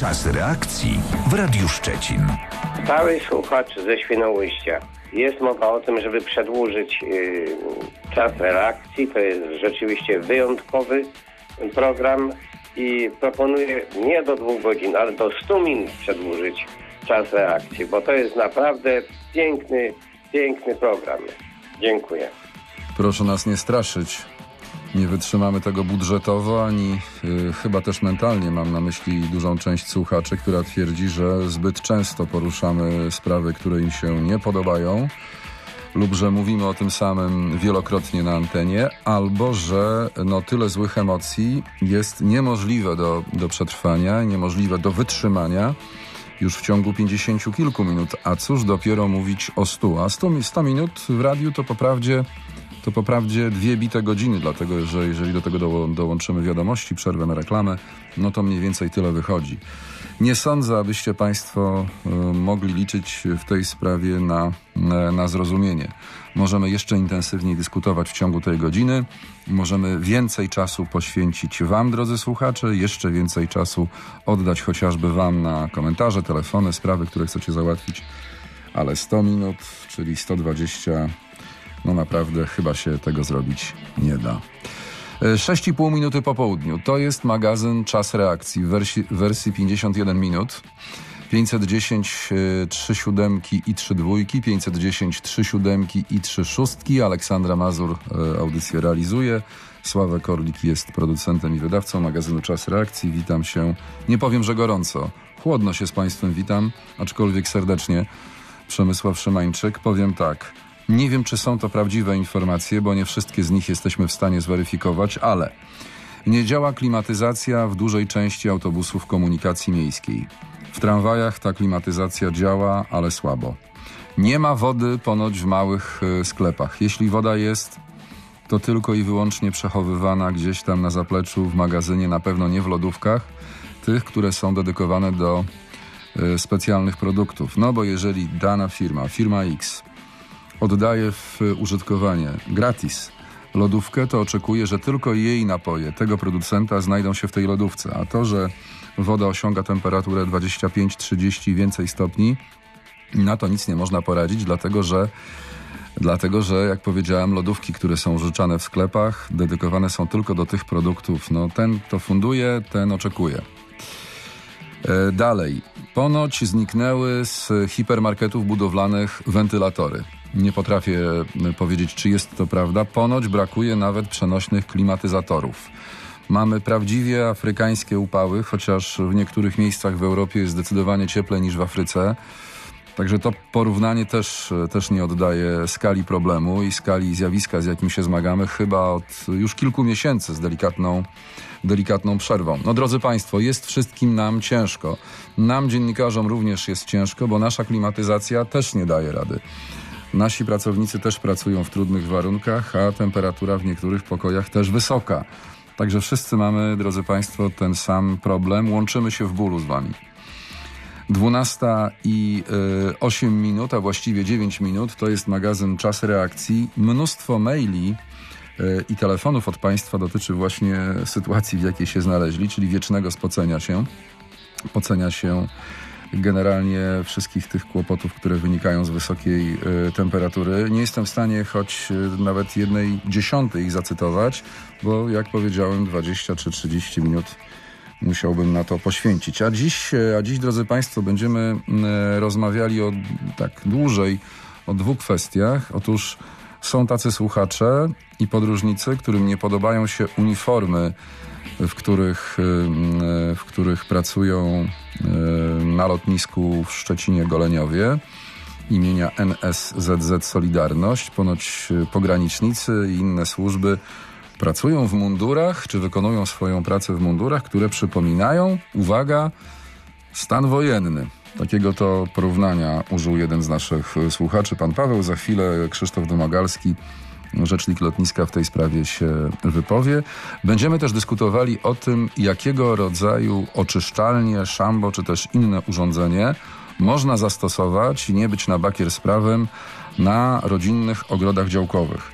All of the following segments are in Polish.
Czas reakcji w Radiu Szczecin. Stały słuchacz ze Świnoujścia. Jest mowa o tym, żeby przedłużyć czas reakcji. To jest rzeczywiście wyjątkowy program i proponuję nie do 2 godzin, ale do 100 minut przedłużyć czas reakcji, bo to jest naprawdę piękny program. Dziękuję. Proszę nas nie straszyć. Nie wytrzymamy tego budżetowo, ani chyba też mentalnie. Mam na myśli dużą część słuchaczy, która twierdzi, że zbyt często poruszamy sprawy, które im się nie podobają, lub że mówimy o tym samym wielokrotnie na antenie, albo że tyle złych emocji jest niemożliwe do przetrwania, niemożliwe do wytrzymania już w ciągu 50 kilku minut. A cóż dopiero mówić o 100. A 100 minut w radiu to po prawdzie 2 bite godziny, dlatego że jeżeli do tego dołączymy wiadomości, przerwę na reklamę, no to mniej więcej tyle wychodzi. Nie sądzę, abyście Państwo mogli liczyć w tej sprawie na zrozumienie. Możemy jeszcze intensywniej dyskutować w ciągu tej godziny. Możemy więcej czasu poświęcić Wam, drodzy słuchacze, jeszcze więcej czasu oddać chociażby Wam na komentarze, telefony, sprawy, które chcecie załatwić. Ale 100 minut, czyli 120, no naprawdę chyba się tego zrobić nie da. 6,5 minuty po południu. To jest magazyn Czas Reakcji w wersji 51 minut. 510 3 siódemki i 3 dwójki, 510 3 siódemki i 3 szóstki. Aleksandra Mazur audycję realizuje. Sławek Orlik jest producentem i wydawcą magazynu Czas Reakcji. Witam się, nie powiem, że gorąco. Chłodno się z Państwem witam, aczkolwiek serdecznie. Przemysław Szymańczyk. Powiem tak. Nie wiem, czy są to prawdziwe informacje, bo nie wszystkie z nich jesteśmy w stanie zweryfikować, ale nie działa klimatyzacja w dużej części autobusów komunikacji miejskiej. W tramwajach ta klimatyzacja działa, ale słabo. Nie ma wody ponoć w małych sklepach. Jeśli woda jest, to tylko i wyłącznie przechowywana gdzieś tam na zapleczu w magazynie, na pewno nie w lodówkach, tych, które są dedykowane do specjalnych produktów. No bo jeżeli dana firma X oddaje w użytkowanie gratis lodówkę, to oczekuje, że tylko jej napoje tego producenta znajdą się w tej lodówce. A to, że woda osiąga temperaturę 25-30 i więcej stopni, na to nic nie można poradzić, dlatego że, jak powiedziałem, lodówki, które są użyczane w sklepach, dedykowane są tylko do tych produktów. No, ten to funduje, ten oczekuje. Dalej. Ponoć zniknęły z hipermarketów budowlanych wentylatory. Nie potrafię powiedzieć, czy jest to prawda. Ponoć brakuje nawet przenośnych klimatyzatorów. Mamy prawdziwie afrykańskie upały, chociaż w niektórych miejscach w Europie jest zdecydowanie cieplej niż w Afryce. Także to porównanie też nie oddaje skali problemu i skali zjawiska, z jakim się zmagamy, chyba od już kilku miesięcy z delikatną przerwą. No drodzy Państwo, jest wszystkim nam ciężko. Nam, dziennikarzom, również jest ciężko, bo nasza klimatyzacja też nie daje rady. Nasi pracownicy też pracują w trudnych warunkach, a temperatura w niektórych pokojach też wysoka. Także wszyscy mamy, drodzy Państwo, ten sam problem. Łączymy się w bólu z Wami. 12:08 minut, a właściwie 9 minut, to jest magazyn Czas Reakcji. Mnóstwo maili i telefonów od Państwa dotyczy właśnie sytuacji, w jakiej się znaleźli, czyli wiecznego pocenia się generalnie wszystkich tych kłopotów, które wynikają z wysokiej temperatury. Nie jestem w stanie choć nawet 1/10 ich zacytować, bo jak powiedziałem 20 czy 30 minut musiałbym na to poświęcić. A dziś, drodzy Państwo, będziemy rozmawiali dłużej o 2 kwestiach. Otóż są tacy słuchacze i podróżnicy, którym nie podobają się uniformy, w których pracują na lotnisku w Szczecinie-Goleniowie imienia NSZZ Solidarność. Ponoć pogranicznicy i inne służby pracują w mundurach, czy wykonują swoją pracę w mundurach, które przypominają, uwaga, stan wojenny. Takiego to porównania użył jeden z naszych słuchaczy, pan Paweł. Za chwilę Krzysztof Domagalski, rzecznik lotniska, w tej sprawie się wypowie. Będziemy też dyskutowali o tym, jakiego rodzaju oczyszczalnie, szambo czy też inne urządzenie można zastosować i nie być na bakier z prawem na rodzinnych ogrodach działkowych.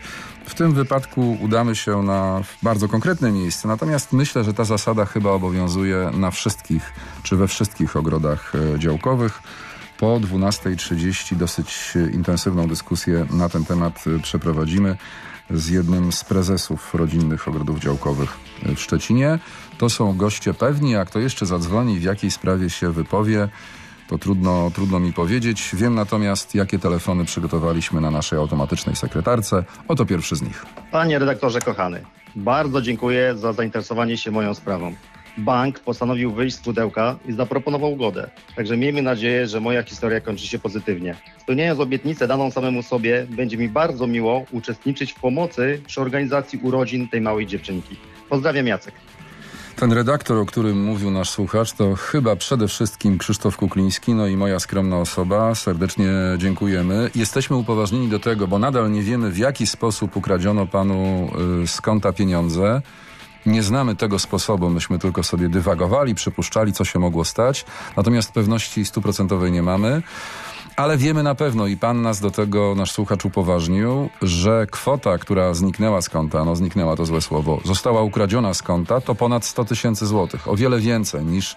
W tym wypadku udamy się na bardzo konkretne miejsce, natomiast myślę, że ta zasada chyba obowiązuje na wszystkich, czy we wszystkich ogrodach działkowych. Po 12:30 dosyć intensywną dyskusję na ten temat przeprowadzimy z jednym z prezesów rodzinnych ogrodów działkowych w Szczecinie. To są goście pewni, a kto jeszcze zadzwoni, w jakiej sprawie się wypowie, to trudno mi powiedzieć. Wiem natomiast, jakie telefony przygotowaliśmy na naszej automatycznej sekretarce. Oto pierwszy z nich. Panie redaktorze kochany, bardzo dziękuję za zainteresowanie się moją sprawą. Bank postanowił wyjść z pudełka i zaproponował ugodę. Także miejmy nadzieję, że moja historia kończy się pozytywnie. Spełniając obietnicę daną samemu sobie, będzie mi bardzo miło uczestniczyć w pomocy przy organizacji urodzin tej małej dziewczynki. Pozdrawiam, Jacek. Ten redaktor, o którym mówił nasz słuchacz, to chyba przede wszystkim Krzysztof Kukliński, no i moja skromna osoba. Serdecznie dziękujemy. Jesteśmy upoważnieni do tego, bo nadal nie wiemy, w jaki sposób ukradziono panu z konta pieniądze. Nie znamy tego sposobu, myśmy tylko sobie dywagowali, przypuszczali, co się mogło stać. Natomiast pewności 100% nie mamy. Ale wiemy na pewno i pan nas do tego, nasz słuchacz, upoważnił, że kwota, która zniknęła z konta, no zniknęła to złe słowo, została ukradziona z konta, to ponad 100 000 złotych. O wiele więcej niż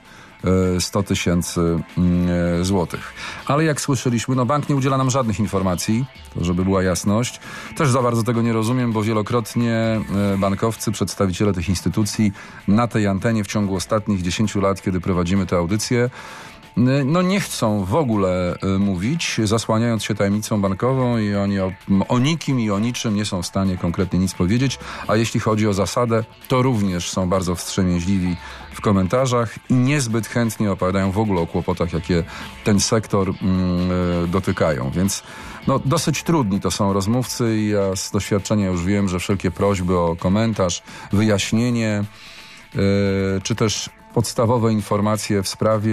100 000 złotych. Ale jak słyszeliśmy, no bank nie udziela nam żadnych informacji, to żeby była jasność. Też za bardzo tego nie rozumiem, bo wielokrotnie bankowcy, przedstawiciele tych instytucji na tej antenie w ciągu ostatnich 10 lat, kiedy prowadzimy tę audycję, no nie chcą w ogóle mówić, zasłaniając się tajemnicą bankową i oni o nikim i o niczym nie są w stanie konkretnie nic powiedzieć, a jeśli chodzi o zasadę, to również są bardzo wstrzemięźliwi w komentarzach i niezbyt chętnie opowiadają w ogóle o kłopotach, jakie ten sektor dotykają, więc no, dosyć trudni to są rozmówcy i ja z doświadczenia już wiem, że wszelkie prośby o komentarz, wyjaśnienie, czy też podstawowe informacje w sprawie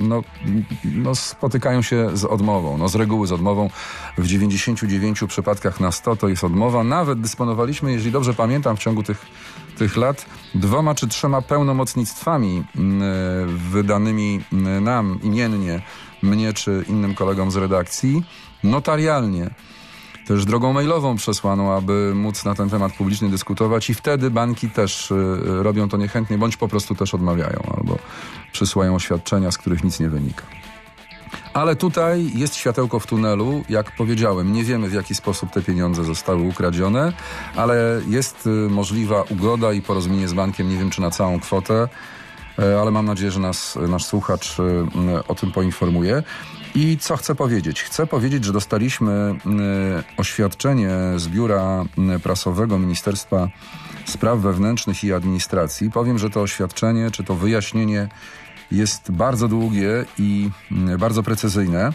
no spotykają się z odmową. No z reguły z odmową. W 99 przypadkach na 100 to jest odmowa. Nawet dysponowaliśmy, jeżeli dobrze pamiętam, w ciągu tych lat 2 czy 3 pełnomocnictwami wydanymi nam imiennie, mnie czy innym kolegom z redakcji, notarialnie. Też drogą mailową przesłaną, aby móc na ten temat publicznie dyskutować i wtedy banki też robią to niechętnie, bądź po prostu też odmawiają albo przysyłają oświadczenia, z których nic nie wynika. Ale tutaj jest światełko w tunelu, jak powiedziałem, nie wiemy w jaki sposób te pieniądze zostały ukradzione, ale jest możliwa ugoda i porozumienie z bankiem, nie wiem czy na całą kwotę, ale mam nadzieję, że nasz słuchacz o tym poinformuje. I co chcę powiedzieć? Chcę powiedzieć, że dostaliśmy oświadczenie z Biura Prasowego Ministerstwa Spraw Wewnętrznych i Administracji. Powiem, że to oświadczenie, czy to wyjaśnienie jest bardzo długie i bardzo precyzyjne.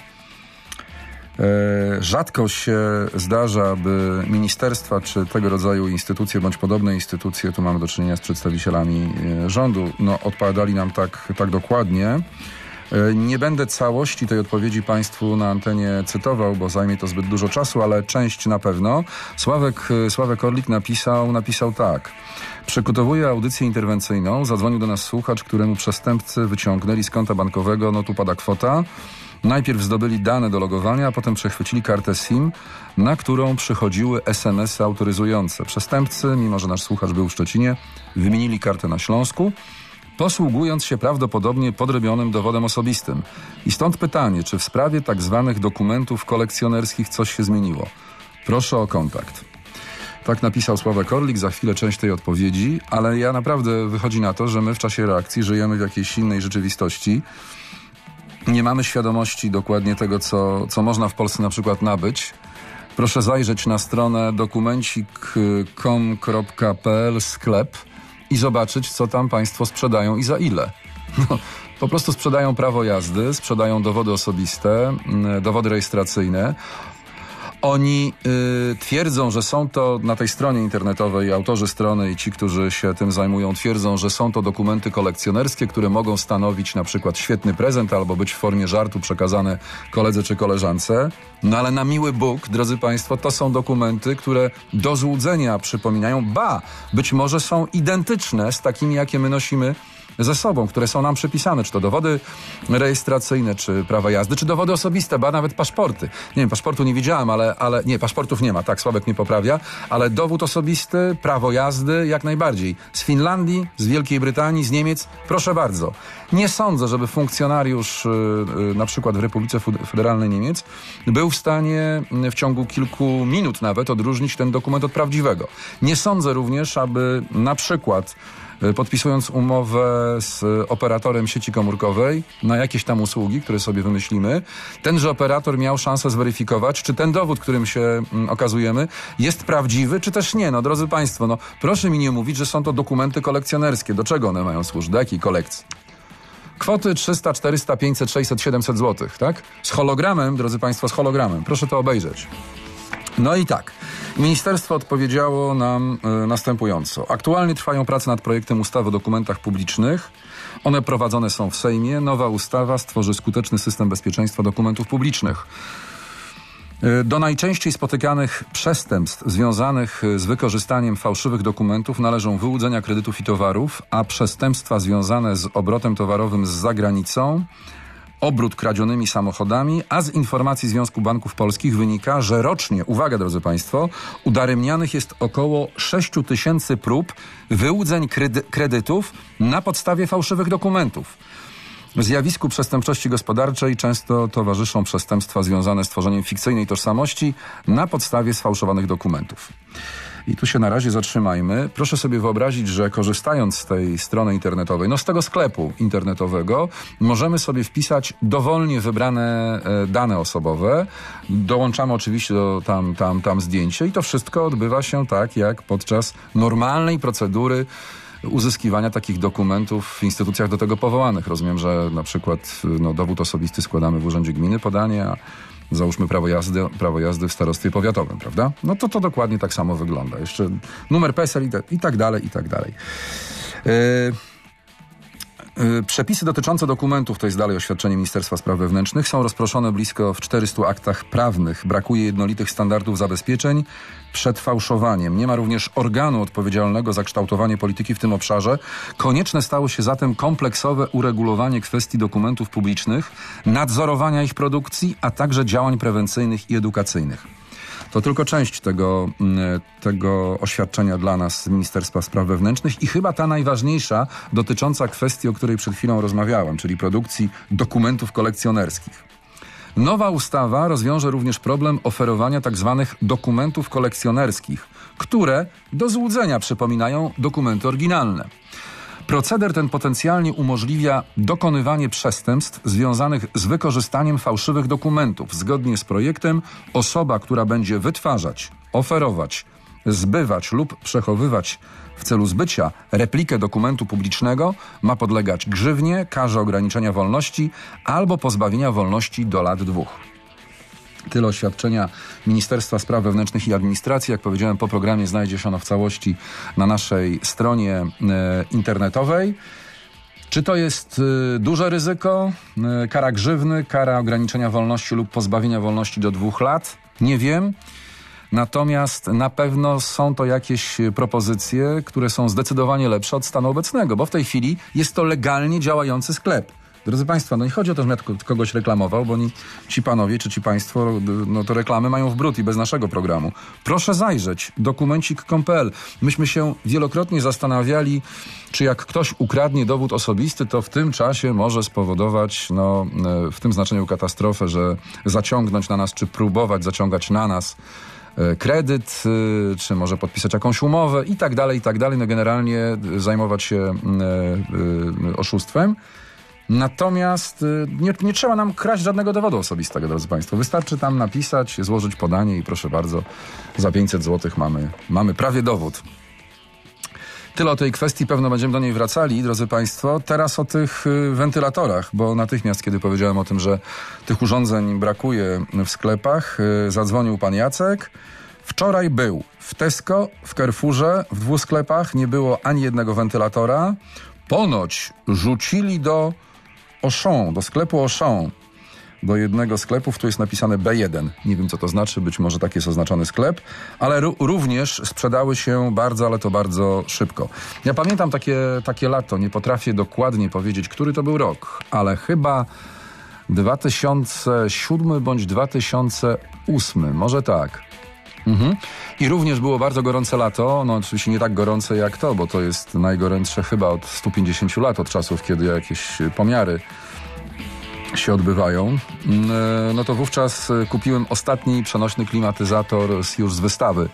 Rzadko się zdarza, by ministerstwa, czy tego rodzaju instytucje, bądź podobne instytucje, tu mamy do czynienia z przedstawicielami rządu, odpowiadali nam tak dokładnie. Nie będę całości tej odpowiedzi Państwu na antenie cytował, bo zajmie to zbyt dużo czasu, ale część na pewno. Sławek Orlik napisał tak. Przygotowuję audycję interwencyjną. Zadzwonił do nas słuchacz, któremu przestępcy wyciągnęli z konta bankowego, no tu pada kwota. Najpierw zdobyli dane do logowania, a potem przechwycili kartę SIM, na którą przychodziły SMS-y autoryzujące. Przestępcy, mimo że nasz słuchacz był w Szczecinie, wymienili kartę na Śląsku, posługując się prawdopodobnie podrobionym dowodem osobistym. I stąd pytanie, czy w sprawie tak zwanych dokumentów kolekcjonerskich coś się zmieniło? Proszę o kontakt. Tak napisał Sławek Orlik, za chwilę część tej odpowiedzi, ale ja naprawdę wychodzi na to, że my w czasie reakcji żyjemy w jakiejś innej rzeczywistości. Nie mamy świadomości dokładnie tego, co można w Polsce na przykład nabyć. Proszę zajrzeć na stronę dokumencik.com.pl sklep i zobaczyć, co tam państwo sprzedają i za ile. No, po prostu sprzedają prawo jazdy, sprzedają dowody osobiste, dowody rejestracyjne. Oni twierdzą, że są to na tej stronie internetowej, autorzy strony i ci, którzy się tym zajmują, twierdzą, że są to dokumenty kolekcjonerskie, które mogą stanowić na przykład świetny prezent albo być w formie żartu przekazane koledze czy koleżance. No ale na miły Bóg, drodzy Państwo, to są dokumenty, które do złudzenia przypominają, być może są identyczne z takimi, jakie my nosimy ze sobą, które są nam przypisane, czy to dowody rejestracyjne, czy prawa jazdy, czy dowody osobiste, ba nawet paszporty. Nie wiem, paszportu nie widziałem, ale nie, paszportów nie ma, tak, Sławek mnie poprawia, ale dowód osobisty, prawo jazdy jak najbardziej. Z Finlandii, z Wielkiej Brytanii, z Niemiec, proszę bardzo. Nie sądzę, żeby funkcjonariusz na przykład w Republice Federalnej Niemiec był w stanie w ciągu kilku minut nawet odróżnić ten dokument od prawdziwego. Nie sądzę również, aby na przykład podpisując umowę z operatorem sieci komórkowej na jakieś tam usługi, które sobie wymyślimy, tenże operator miał szansę zweryfikować, czy ten dowód, którym się okazujemy, jest prawdziwy, czy też nie. No, drodzy Państwo, no proszę mi nie mówić, że są to dokumenty kolekcjonerskie. Do czego one mają służyć? Do jakiej kolekcji? Kwoty 300, 400, 500, 600, 700 zł, tak? Z hologramem, drodzy Państwo, z hologramem. Proszę to obejrzeć. No i tak. Ministerstwo odpowiedziało nam następująco. Aktualnie trwają prace nad projektem ustawy o dokumentach publicznych. One prowadzone są w Sejmie. Nowa ustawa stworzy skuteczny system bezpieczeństwa dokumentów publicznych. Do najczęściej spotykanych przestępstw związanych z wykorzystaniem fałszywych dokumentów należą wyłudzenia kredytów i towarów, a przestępstwa związane z obrotem towarowym z zagranicą, obrót kradzionymi samochodami, a z informacji Związku Banków Polskich wynika, że rocznie, uwaga drodzy Państwo, udaremnianych jest około 6 000 prób wyłudzeń kredytów na podstawie fałszywych dokumentów. Zjawisku przestępczości gospodarczej często towarzyszą przestępstwa związane z tworzeniem fikcyjnej tożsamości na podstawie sfałszowanych dokumentów. I tu się na razie zatrzymajmy. Proszę sobie wyobrazić, że korzystając z tej strony internetowej, no z tego sklepu internetowego, możemy sobie wpisać dowolnie wybrane dane osobowe. Dołączamy oczywiście tam zdjęcie i to wszystko odbywa się tak, jak podczas normalnej procedury uzyskiwania takich dokumentów w instytucjach do tego powołanych. Rozumiem, że na przykład dowód osobisty składamy w Urzędzie Gminy podanie, a załóżmy prawo jazdy w starostwie powiatowym, prawda? No to dokładnie tak samo wygląda. Jeszcze numer PESEL i tak dalej, i tak dalej. Przepisy dotyczące dokumentów, to jest dalej oświadczenie Ministerstwa Spraw Wewnętrznych, są rozproszone blisko w 400 aktach prawnych. Brakuje jednolitych standardów zabezpieczeń przed fałszowaniem. Nie ma również organu odpowiedzialnego za kształtowanie polityki w tym obszarze. Konieczne stało się zatem kompleksowe uregulowanie kwestii dokumentów publicznych, nadzorowania ich produkcji, a także działań prewencyjnych i edukacyjnych. To tylko część tego oświadczenia dla nas z Ministerstwa Spraw Wewnętrznych i chyba ta najważniejsza dotycząca kwestii, o której przed chwilą rozmawiałem, czyli produkcji dokumentów kolekcjonerskich. Nowa ustawa rozwiąże również problem oferowania tzw. dokumentów kolekcjonerskich, które do złudzenia przypominają dokumenty oryginalne. Proceder ten potencjalnie umożliwia dokonywanie przestępstw związanych z wykorzystaniem fałszywych dokumentów. Zgodnie z projektem osoba, która będzie wytwarzać, oferować, zbywać lub przechowywać w celu zbycia replikę dokumentu publicznego ma podlegać grzywnie, karze ograniczenia wolności albo pozbawienia wolności do lat 2. Tyle oświadczenia Ministerstwa Spraw Wewnętrznych i Administracji. Jak powiedziałem, po programie znajdzie się ono w całości na naszej stronie internetowej. Czy to jest duże ryzyko? Kara grzywny, kara ograniczenia wolności lub pozbawienia wolności do 2 lat? Nie wiem. Natomiast na pewno są to jakieś propozycje, które są zdecydowanie lepsze od stanu obecnego, bo w tej chwili jest to legalnie działający sklep. Drodzy Państwo, nie chodzi o to, żebym ja kogoś reklamował, bo ci panowie czy ci państwo, to reklamy mają w brud i bez naszego programu. Proszę zajrzeć, dokumencik.pl. Myśmy się wielokrotnie zastanawiali, czy jak ktoś ukradnie dowód osobisty, to w tym czasie może spowodować, w tym znaczeniu katastrofę, że zaciągnąć na nas, czy próbować zaciągać na nas kredyt, czy może podpisać jakąś umowę i tak dalej, generalnie zajmować się oszustwem. Natomiast nie trzeba nam kraść żadnego dowodu osobistego, drodzy Państwo. Wystarczy tam napisać, złożyć podanie i proszę bardzo, za 500 zł mamy prawie dowód. Tyle o tej kwestii, pewno będziemy do niej wracali, drodzy Państwo. Teraz o tych wentylatorach, bo natychmiast, kiedy powiedziałem o tym, że tych urządzeń brakuje w sklepach, zadzwonił pan Jacek. Wczoraj był w Tesco, w Carrefourze, w 2 sklepach, nie było ani jednego wentylatora. Ponoć rzucili do Auchan, do sklepu Auchan, do jednego sklepu, tu jest napisane B1. Nie wiem, co to znaczy, być może tak jest oznaczony sklep, ale również sprzedały się bardzo, ale to bardzo szybko. Ja pamiętam takie lato, nie potrafię dokładnie powiedzieć, który to był rok, ale chyba 2007 bądź 2008, może tak. I również było bardzo gorące lato, no oczywiście nie tak gorące jak to, bo to jest najgorętsze chyba od 150 lat, od czasów, kiedy jakieś pomiary się odbywają. No to wówczas kupiłem ostatni przenośny klimatyzator już z wystawy.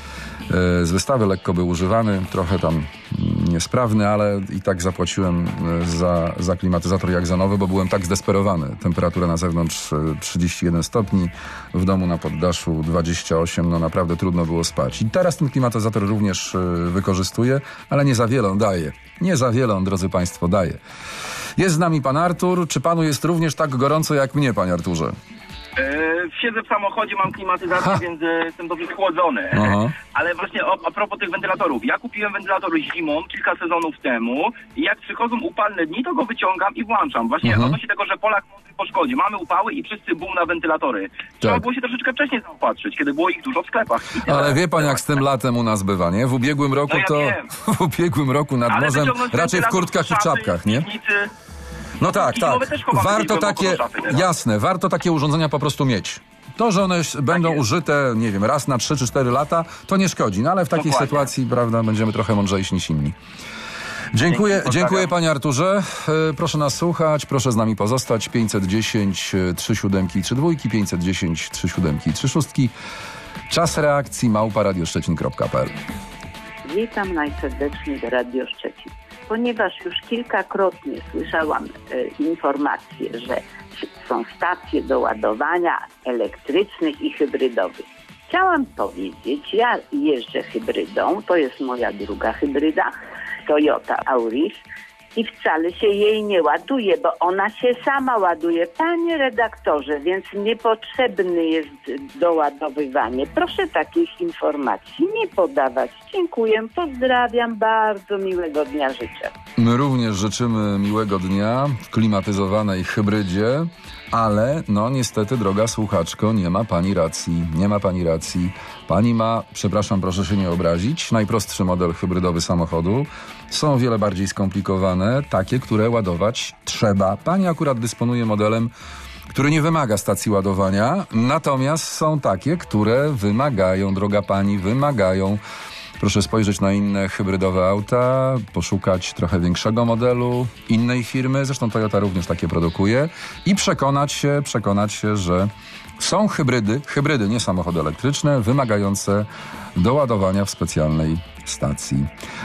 Z wystawy lekko był używany, trochę tam niesprawny, ale i tak zapłaciłem za klimatyzator jak za nowy, bo byłem tak zdesperowany. Temperatura na zewnątrz 31 stopni, w domu na poddaszu 28, no naprawdę trudno było spać. I teraz ten klimatyzator również wykorzystuję, ale nie za wiele on daje. Nie za wiele on, drodzy Państwo, daje. Jest z nami pan Artur. Czy panu jest również tak gorąco jak mnie, panie Arturze? Siedzę w samochodzie, mam klimatyzację, więc jestem dobrze schłodzony. Aha. Ale właśnie a propos tych wentylatorów. Ja kupiłem wentylator zimą kilka sezonów temu i jak przychodzą upalne dni, to go wyciągam i włączam. Właśnie odnośnie tego, że Polak mądry po szkodzie. Mamy upały i wszyscy boom na wentylatory. Trzeba było się troszeczkę wcześniej zaopatrzyć, kiedy było ich dużo w sklepach. Ale wie pan, jak z tym latem u nas bywa, nie? W ubiegłym roku w ubiegłym roku nad morzem raczej w kurtkach i w czapkach, nie? No tak. Warto takie, jasne, warto takie urządzenia po prostu mieć. To, że one będą użyte, nie wiem, raz na 3 czy 4 lata, to nie szkodzi. No ale w takiej sytuacji, prawda, będziemy trochę mądrzejsi niż inni. Dziękuję panie Arturze. Proszę nas słuchać, proszę z nami pozostać. 510 37 32, 510 37 36. Czas reakcji @radioszczecin.pl. Witam najserdeczniej w Radio Szczecin. Ponieważ już kilkakrotnie słyszałam informacje, że są stacje do ładowania elektrycznych i hybrydowych. Chciałam powiedzieć, ja jeżdżę hybrydą, to jest moja druga hybryda, Toyota Auris, i wcale się jej nie ładuje, bo ona się sama ładuje. Panie redaktorze, więc niepotrzebne jest doładowywanie. Proszę takich informacji nie podawać. Dziękuję, pozdrawiam, bardzo miłego dnia życzę. My również życzymy miłego dnia w klimatyzowanej hybrydzie, ale no niestety, droga słuchaczko, nie ma pani racji. Pani ma, przepraszam, proszę się nie obrazić, najprostszy model hybrydowy samochodu. Są o wiele bardziej skomplikowane, takie, które ładować trzeba. Pani akurat dysponuje modelem, który nie wymaga stacji ładowania, natomiast są takie, które wymagają, droga pani, wymagają. Proszę spojrzeć na inne hybrydowe auta, poszukać trochę większego modelu innej firmy, zresztą Toyota również takie produkuje, i przekonać się, że są hybrydy, nie samochody elektryczne, wymagające doładowania w specjalnej stacji.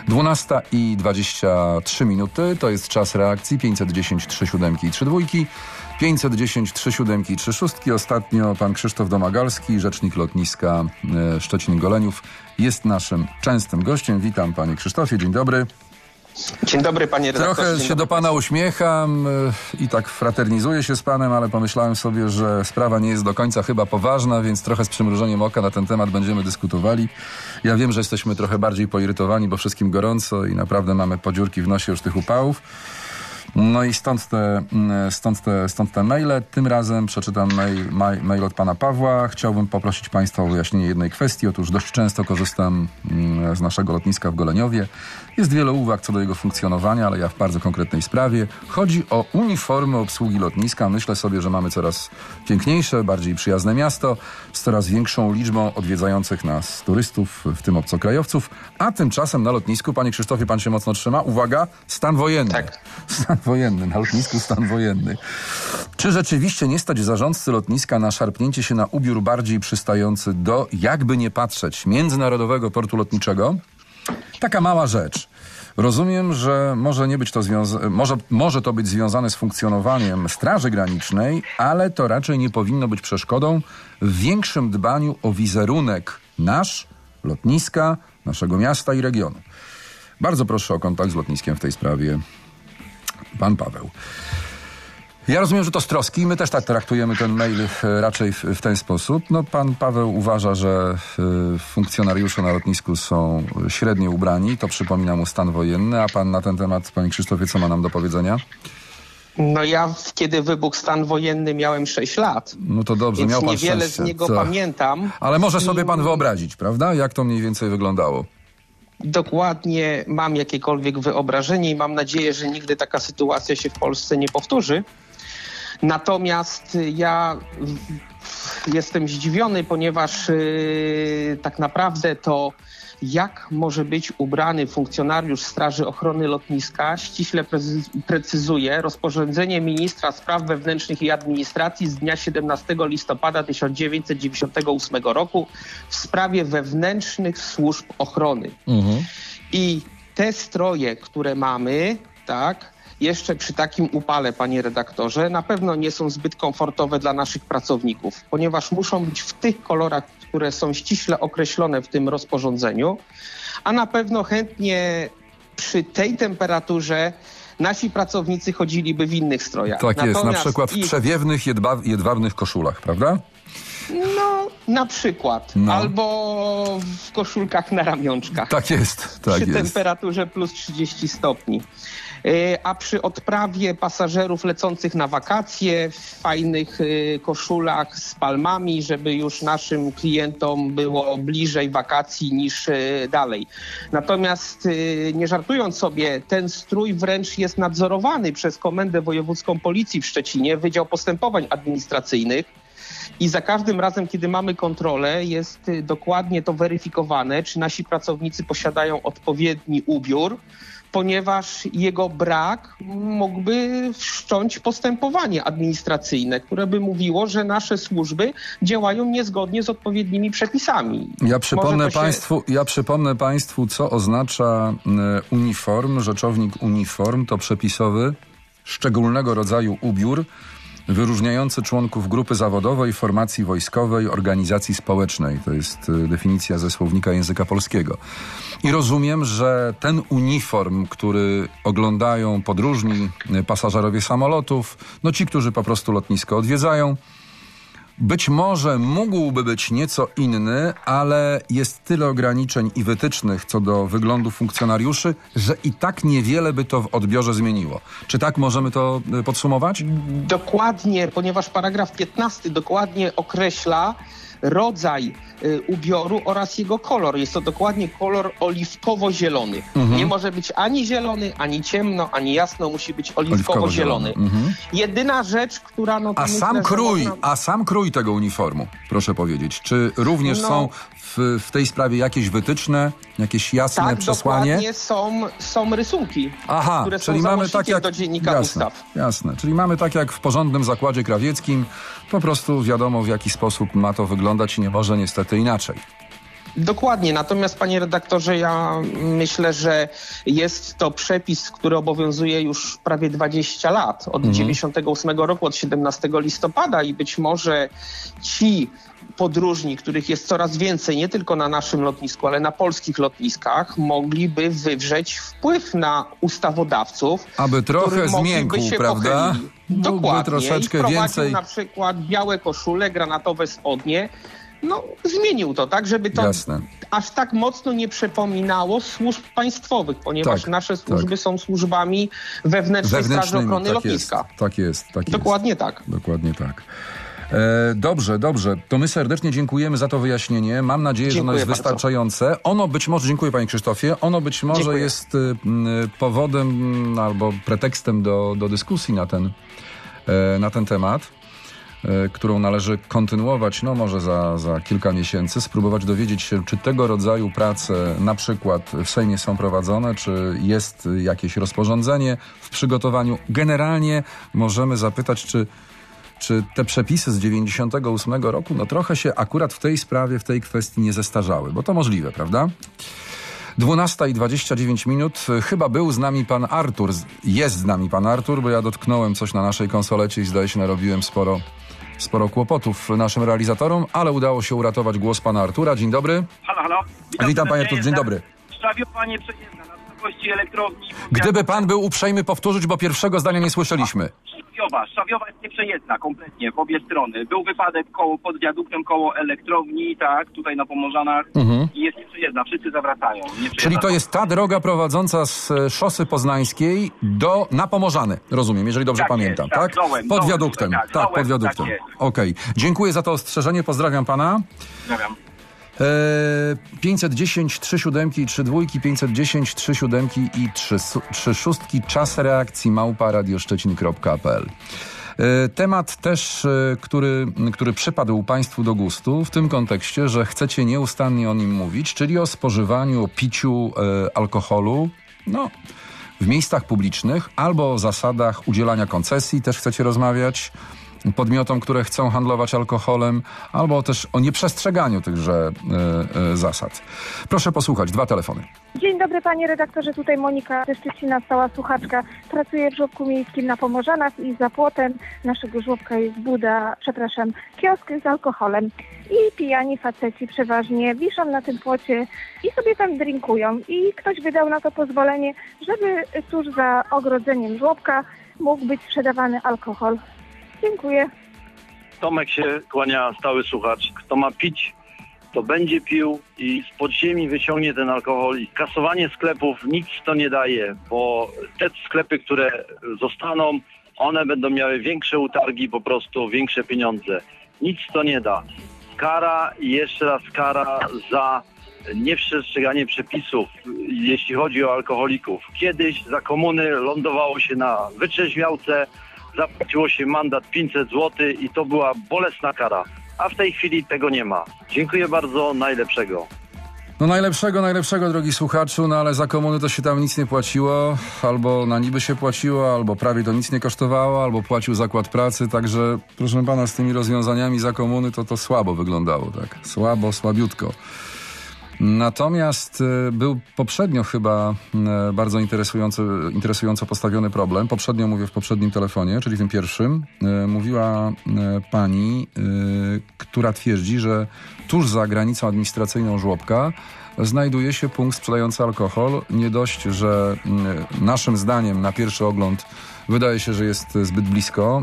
12:23 to jest czas reakcji. 510 37 i 32, 510 37 i 36. Ostatnio pan Krzysztof Domagalski, rzecznik lotniska Szczecin-Goleniów, jest naszym częstym gościem. Witam panie Krzysztofie, dzień dobry. Dzień dobry, panie redaktorze. Trochę się do pana uśmiecham i tak fraternizuję się z panem, ale pomyślałem sobie, że sprawa nie jest do końca chyba poważna, więc trochę z przymrużeniem oka na ten temat będziemy dyskutowali. Ja wiem, że jesteśmy trochę bardziej poirytowani, bo wszystkim gorąco i naprawdę mamy podziurki w nosie już tych upałów. No i stąd te maile. Tym razem przeczytam mail od pana Pawła. Chciałbym poprosić państwa o wyjaśnienie jednej kwestii. Otóż dość często korzystam z naszego lotniska w Goleniowie. Jest wiele uwag co do jego funkcjonowania, ale ja w bardzo konkretnej sprawie. Chodzi o uniformy obsługi lotniska. Myślę sobie, że mamy coraz piękniejsze, bardziej przyjazne miasto z coraz większą liczbą odwiedzających nas turystów, w tym obcokrajowców. A tymczasem na lotnisku, panie Krzysztofie, pan się mocno trzyma. Uwaga, stan wojenny. Tak. Stan wojenny, na lotnisku stan wojenny. Czy rzeczywiście nie stać zarządcy lotniska na szarpnięcie się na ubiór bardziej przystający do, jakby nie patrzeć, Międzynarodowego Portu Lotniczego? Taka mała rzecz. Rozumiem, że może to być związane z funkcjonowaniem Straży Granicznej, ale to raczej nie powinno być przeszkodą w większym dbaniu o wizerunek nasz, lotniska, naszego miasta i regionu. Bardzo proszę o kontakt z lotniskiem w tej sprawie. Pan Paweł. Ja rozumiem, że to z troski. My też tak traktujemy ten mail raczej w ten sposób. No, pan Paweł uważa, że funkcjonariusze na lotnisku są średnio ubrani. To przypomina mu stan wojenny. A pan na ten temat, panie Krzysztofie, co ma nam do powiedzenia? No ja, kiedy wybuchł stan wojenny, miałem 6 lat. No to dobrze, Więc miał pan niewiele szczęście. z niego pamiętam. Ale może sobie pan wyobrazić, prawda? Jak to mniej więcej wyglądało? Dokładnie mam jakiekolwiek wyobrażenie i mam nadzieję, że nigdy taka sytuacja się w Polsce nie powtórzy. Natomiast ja jestem zdziwiony, ponieważ tak naprawdę to jak może być ubrany funkcjonariusz Straży Ochrony Lotniska ściśle precyzuje rozporządzenie ministra spraw wewnętrznych i administracji z dnia 17 listopada 1998 roku w sprawie wewnętrznych służb ochrony. I te stroje, które mamy, tak, jeszcze przy takim upale, panie redaktorze, na pewno nie są zbyt komfortowe dla naszych pracowników, ponieważ muszą być w tych kolorach, które są ściśle określone w tym rozporządzeniu, a na pewno chętnie przy tej temperaturze nasi pracownicy chodziliby w innych strojach. Tak jest, na Natomiast przykład w przewiewnych, jedwabnych koszulach, prawda? No, na przykład. No. Albo w koszulkach na ramionczkach. Tak jest, tak Przy jest. temperaturze plus 30 stopni. A przy odprawie pasażerów lecących na wakacje w fajnych koszulach z palmami, żeby już naszym klientom było bliżej wakacji niż dalej. Natomiast nie żartując sobie, ten strój wręcz jest nadzorowany przez Komendę Wojewódzką Policji w Szczecinie, Wydział Postępowań Administracyjnych. I za każdym razem, kiedy mamy kontrolę, jest dokładnie to weryfikowane, czy nasi pracownicy posiadają odpowiedni ubiór, ponieważ jego brak mógłby wszcząć postępowanie administracyjne, które by mówiło, że nasze służby działają niezgodnie z odpowiednimi przepisami. Ja przypomnę państwu, co oznacza uniform, rzeczownik uniform, to przepisowy, szczególnego rodzaju ubiór, wyróżniający członków grupy zawodowej, formacji wojskowej, organizacji społecznej. To jest definicja ze słownika języka polskiego. I rozumiem, że ten uniform, który oglądają podróżni, pasażerowie samolotów, no ci, którzy po prostu lotnisko odwiedzają, być może mógłby być nieco inny, ale jest tyle ograniczeń i wytycznych co do wyglądu funkcjonariuszy, że i tak niewiele by to w odbiorze zmieniło. Czy tak możemy to podsumować? Dokładnie, ponieważ paragraf 15 dokładnie określa rodzaj ubioru oraz jego kolor. Jest to dokładnie kolor oliwkowo-zielony. Nie może być ani zielony, ani ciemno, ani jasno. Musi być oliwkowo-zielony. Jedyna rzecz, która... No, A sam krój tego uniformu, proszę powiedzieć. Czy również są w tej sprawie jakieś wytyczne, jakieś jasne przesłanie? Tak, dokładnie są rysunki, które czyli są mamy tak jak do dziennika ustaw. Jasne, czyli mamy tak jak w porządnym zakładzie krawieckim, po prostu wiadomo, w jaki sposób ma to wyglądać i nie może niestety inaczej. Dokładnie, natomiast panie redaktorze, ja myślę, że jest to przepis, który obowiązuje już prawie 20 lat, od 98 roku, od 17 listopada i być może ci podróżni, których jest coraz więcej, nie tylko na naszym lotnisku, ale na polskich lotniskach, mogliby wywrzeć wpływ na ustawodawców, aby trochę zmiękł, prawda? Pochylili. Dokładnie. Troszeczkę i wprowadził więcej na przykład białe koszule, granatowe spodnie. No, zmienił to, tak, żeby to aż tak mocno nie przypominało służb państwowych, ponieważ nasze służby są służbami wewnętrznej Straży Ochrony Lotniska. Tak jest. Dokładnie tak. Dokładnie tak. Dobrze. To my serdecznie dziękujemy za to wyjaśnienie. Mam nadzieję, że ono jest wystarczające. Ono być może, dziękuję panie Krzysztofie, ono być może jest powodem albo pretekstem do dyskusji na ten temat, którą należy kontynuować, no może za kilka miesięcy, spróbować dowiedzieć się, czy tego rodzaju prace na przykład w Sejmie są prowadzone, czy jest jakieś rozporządzenie w przygotowaniu. Generalnie możemy zapytać, czy te przepisy z 98 roku, no trochę się akurat w tej sprawie, w tej kwestii nie zestarzały, bo to możliwe, prawda? 12:29. Chyba był z nami pan Artur. Jest z nami pan Artur, bo ja dotknąłem coś na naszej konsolecie i zdaje się narobiłem sporo kłopotów naszym realizatorom, ale udało się uratować głos pana Artura. Dzień dobry. Halo. Witam panie Artur, dzień dobry. Szczawiowanie przejezdne na wysokości elektrowni. Gdyby pan był uprzejmy powtórzyć, bo pierwszego zdania nie słyszeliśmy. Szawiowa jest nieprzejezdna kompletnie w obie strony. Był wypadek pod wiaduktem koło elektrowni, tak, tutaj na Pomorzanach i jest nieprzejezdna. Wszyscy zawracają. Czyli to jest ta droga prowadząca z szosy poznańskiej na Pomorzany, rozumiem, jeżeli dobrze pamiętam, jest, tak? Dołem, pod wiaduktem. dołem, pod wiaduktem. Tak Okej. Dziękuję za to ostrzeżenie, pozdrawiam pana. Pozdrawiam. 510 3 siódemki i 3 dwójki, 510 3 siódemki i 3 szóstki, czas reakcji @radioszczecin.pl. Temat też, który przypadł państwu do gustu w tym kontekście, że chcecie nieustannie o nim mówić, czyli o spożywaniu, o piciu alkoholu, w miejscach publicznych, albo o zasadach udzielania koncesji też chcecie rozmawiać podmiotom, które chcą handlować alkoholem, albo też o nieprzestrzeganiu tychże zasad. Proszę posłuchać, 2 telefony. Dzień dobry panie redaktorze, tutaj Monika ze Szczecina, stała słuchaczka. Pracuję w żłobku miejskim na Pomorzanach i za płotem naszego żłobka jest kiosk z alkoholem. I pijani faceci przeważnie wiszą na tym płocie i sobie tam drinkują. I ktoś wydał na to pozwolenie, żeby tuż za ogrodzeniem żłobka mógł być sprzedawany alkohol. Dziękuję. Tomek się kłania, stały słuchacz. Kto ma pić, to będzie pił i z podziemi wyciągnie ten alkohol. I kasowanie sklepów nic to nie daje, bo te sklepy, które zostaną, one będą miały większe utargi, po prostu większe pieniądze. Nic to nie da. Kara i jeszcze raz kara za nieprzestrzeganie przepisów, jeśli chodzi o alkoholików. Kiedyś za komuny lądowało się na wytrzeźwiałce, zapłaciło się mandat 500 zł i to była bolesna kara. A w tej chwili tego nie ma. Dziękuję bardzo, najlepszego. Najlepszego, drogi słuchaczu, ale za komuny to się tam nic nie płaciło, albo na niby się płaciło, albo prawie to nic nie kosztowało, albo płacił zakład pracy, także proszę pana, z tymi rozwiązaniami za komuny to słabo wyglądało, tak? Słabiutko. Natomiast był poprzednio chyba bardzo interesująco postawiony problem. Poprzednio mówię w poprzednim telefonie, czyli tym pierwszym. Mówiła pani, która twierdzi, że tuż za granicą administracyjną żłobka znajduje się punkt sprzedający alkohol. Nie dość, że naszym zdaniem na pierwszy ogląd wydaje się, że jest zbyt blisko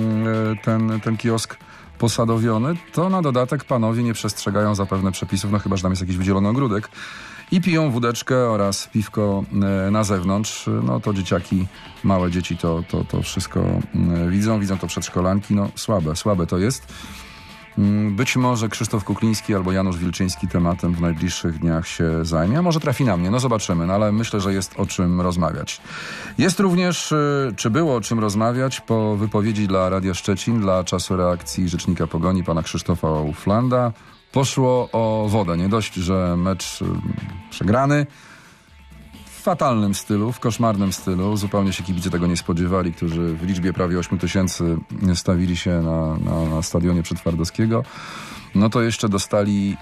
ten kiosk posadowiony, to na dodatek panowie nie przestrzegają zapewne przepisów, chyba że tam jest jakiś wydzielony ogródek i piją wódeczkę oraz piwko na zewnątrz. To dzieciaki, małe dzieci to wszystko widzą to przedszkolanki. Słabe to jest. Być może Krzysztof Kukliński albo Janusz Wilczyński tematem w najbliższych dniach się zajmie, a może trafi na mnie, zobaczymy, ale myślę, że jest o czym rozmawiać. Jest również, czy było o czym rozmawiać po wypowiedzi dla Radia Szczecin, dla czasu reakcji rzecznika Pogoni, pana Krzysztofa Uflanda. Poszło o wodę. Nie dość, że mecz przegrany, w fatalnym stylu, w koszmarnym stylu. Zupełnie się kibice tego nie spodziewali, którzy w liczbie prawie 8 000 stawili się na stadionie Przedtwardowskiego. To jeszcze dostali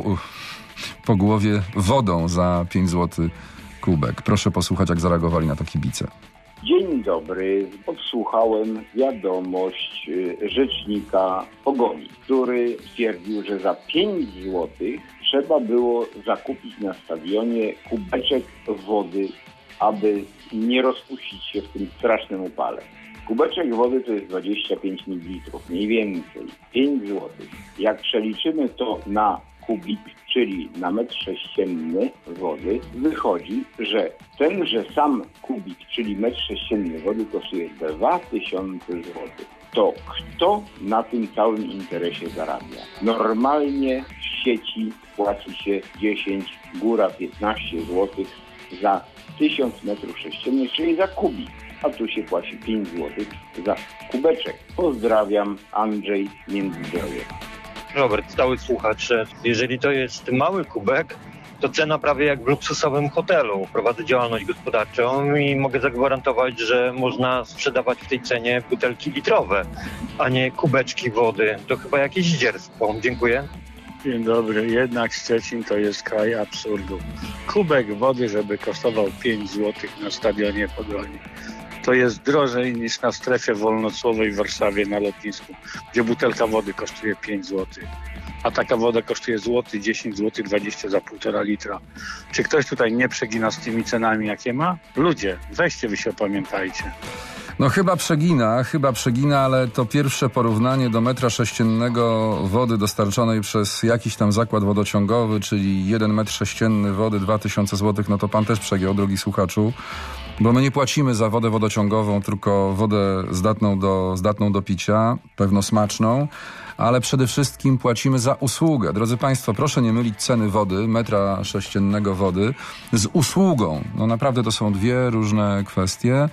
po głowie wodą za 5 zł kubek. Proszę posłuchać, jak zareagowali na to kibice. Dzień dobry. Odsłuchałem wiadomość rzecznika Pogoni, który stwierdził, że za 5 zł trzeba było zakupić na stadionie kubeczek wody, aby nie rozpuścić się w tym strasznym upale. Kubeczek wody to jest 25 ml, mniej więcej, 5 zł. Jak przeliczymy to na kubik, czyli na metr sześcienny wody, wychodzi, że tenże sam kubik, czyli metr sześcienny wody kosztuje 2000 zł. To kto na tym całym interesie zarabia? Normalnie w sieci płaci się 10, góra 15 zł za 1000 metrów sześciennych, czyli za kubik. A tu się płaci 5 zł za kubeczek. Pozdrawiam, Andrzej, Międzyzdroje. Robert, stały słuchacz, jeżeli to jest mały kubek, to cena prawie jak w luksusowym hotelu. Prowadzę działalność gospodarczą i mogę zagwarantować, że można sprzedawać w tej cenie butelki litrowe, a nie kubeczki wody. To chyba jakieś zdzierstwo. Dziękuję. Dzień dobry. Jednak Szczecin to jest kraj absurdu. Kubek wody, żeby kosztował 5 zł na stadionie Pogoni. To jest drożej niż na strefie wolnocłowej w Warszawie na lotnisku, gdzie butelka wody kosztuje 5 zł. A taka woda kosztuje złoty, 10 zł, 20 za 1,5 litra. Czy ktoś tutaj nie przegina z tymi cenami, jakie ma? Ludzie, weźcie, wy się opamiętajcie. No chyba przegina, ale to pierwsze porównanie do metra sześciennego wody dostarczonej przez jakiś tam zakład wodociągowy, czyli 1 metr sześcienny wody 2000 zł, no to pan też przegiął, drogi słuchaczu, bo my nie płacimy za wodę wodociągową, tylko wodę zdatną do picia, pewno smaczną, ale przede wszystkim płacimy za usługę. Drodzy Państwo, proszę nie mylić ceny wody, metra sześciennego wody, z usługą. No naprawdę to są dwie różne kwestie.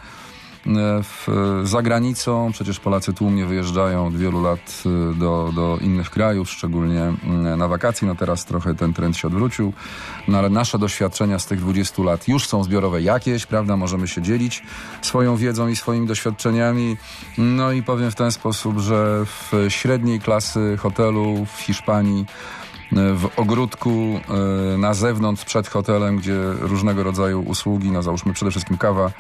Za granicą przecież Polacy tłumnie wyjeżdżają od wielu lat do innych krajów, szczególnie na wakacje. No teraz trochę ten trend się odwrócił, no ale nasze doświadczenia z tych 20 lat już są zbiorowe jakieś, prawda? Możemy się dzielić swoją wiedzą i swoimi doświadczeniami. No i powiem w ten sposób, że w średniej klasy hotelu w Hiszpanii, w ogródku, na zewnątrz przed hotelem, gdzie różnego rodzaju usługi, no załóżmy przede wszystkim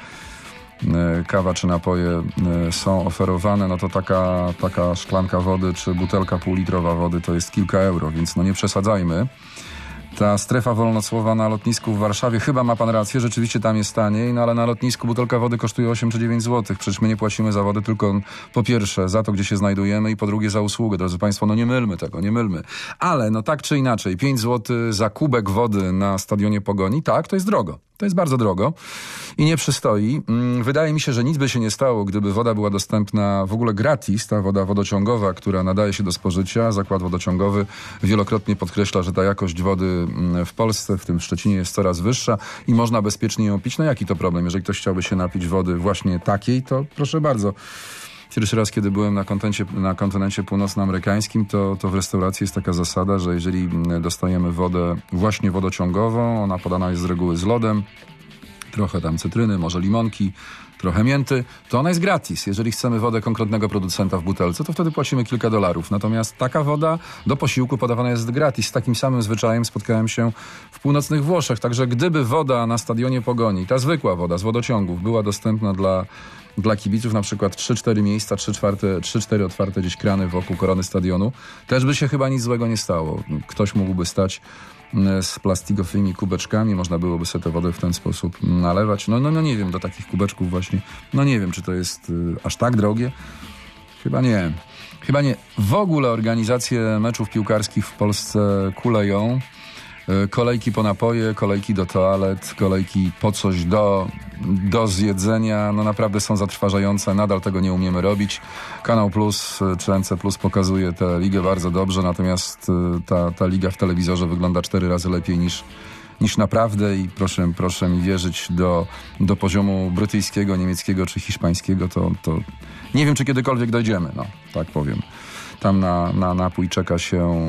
kawa czy napoje są oferowane, no to taka szklanka wody czy butelka półlitrowa wody to jest kilka euro, więc no nie przesadzajmy. Ta strefa wolnocłowa na lotnisku w Warszawie, chyba ma pan rację, rzeczywiście tam jest taniej, no ale na lotnisku butelka wody kosztuje 8 czy 9 zł. Przecież my nie płacimy za wodę tylko po pierwsze za to, gdzie się znajdujemy i po drugie za usługę. Drodzy Państwo, no nie mylmy tego, nie mylmy. Ale no tak czy inaczej, 5 zł za kubek wody na stadionie Pogoni, tak, to jest drogo. To jest bardzo drogo i nie przystoi. Wydaje mi się, że nic by się nie stało, gdyby woda była dostępna w ogóle gratis, ta woda wodociągowa, która nadaje się do spożycia. Zakład wodociągowy wielokrotnie podkreśla, że ta jakość wody w Polsce, w tym w Szczecinie, jest coraz wyższa i można bezpiecznie ją pić. No jaki to problem? Jeżeli ktoś chciałby się napić wody właśnie takiej, to proszę bardzo. Pierwszy raz, kiedy byłem na kontynencie północnoamerykańskim, to w restauracji jest taka zasada, że jeżeli dostajemy wodę właśnie wodociągową, ona podana jest z reguły z lodem, trochę tam cytryny, może limonki, trochę mięty, to ona jest gratis. Jeżeli chcemy wodę konkretnego producenta w butelce, to wtedy płacimy kilka dolarów. Natomiast taka woda do posiłku podawana jest gratis. Z takim samym zwyczajem spotkałem się w północnych Włoszech. Także gdyby woda na stadionie Pogoni, ta zwykła woda z wodociągów, była dostępna dla kibiców, na przykład 3-4 miejsca, 3-4 otwarte gdzieś krany wokół korony stadionu, też by się chyba nic złego nie stało. Ktoś mógłby stać z plastikowymi kubeczkami, można byłoby sobie tę wodę w ten sposób nalewać. No nie wiem, do takich kubeczków właśnie, no nie wiem, czy to jest aż tak drogie. Chyba nie. W ogóle organizacje meczów piłkarskich w Polsce kuleją. Kolejki po napoje, kolejki do toalet, kolejki po coś do zjedzenia, no naprawdę są zatrważające, nadal tego nie umiemy robić. Kanał Plus czy NC Plus pokazuje tę ligę bardzo dobrze, natomiast ta liga w telewizorze wygląda 4 razy lepiej niż naprawdę i proszę mi wierzyć, do poziomu brytyjskiego, niemieckiego czy hiszpańskiego to nie wiem, czy kiedykolwiek dojdziemy, no tak powiem. Tam na napój czeka się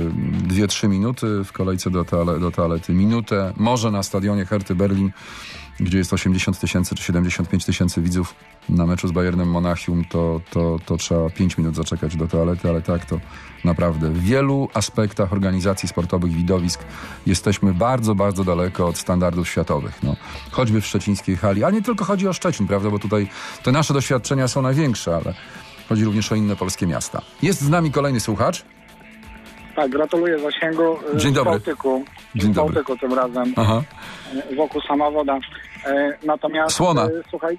2-3 minuty, w kolejce do toalety minutę. Może na stadionie Herty Berlin, gdzie jest 80 000 czy 75 000 widzów na meczu z Bayernem Monachium, to trzeba 5 minut zaczekać do toalety, ale tak to naprawdę w wielu aspektach organizacji sportowych widowisk jesteśmy bardzo, bardzo daleko od standardów światowych. No, choćby w szczecińskiej hali, ale nie tylko chodzi o Szczecin, prawda, bo tutaj te nasze doświadczenia są największe, ale chodzi również o inne polskie miasta. Jest z nami kolejny słuchacz. Tak, gratuluję zasięgu. Dzień dobry. Dzień dobry. Bałtyku tym razem. Aha. Wokół sama woda. Natomiast Słona. Słuchaj,